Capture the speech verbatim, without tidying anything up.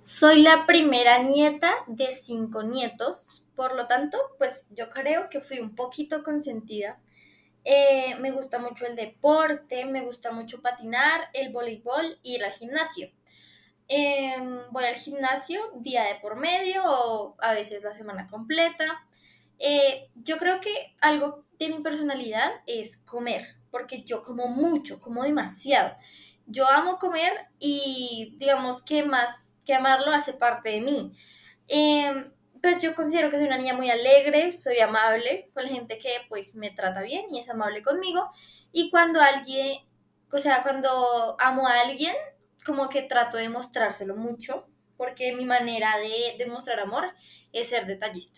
Soy la primera nieta de cinco nietos, por lo tanto, pues yo creo que fui un poquito consentida. Eh, me gusta mucho el deporte, me gusta mucho patinar, el voleibol y ir al gimnasio. Eh, Voy al gimnasio día de por medio o a veces la semana completa. Eh, yo creo que algo de mi personalidad es comer, porque yo como mucho, como demasiado. Yo amo comer y digamos que más que amarlo hace parte de mí. Eh, pues yo considero que soy una niña muy alegre, soy amable con la gente que pues me trata bien y es amable conmigo. Y cuando alguien, o sea, cuando amo a alguien, como que trato de mostrárselo mucho, porque mi manera de demostrar amor es ser detallista.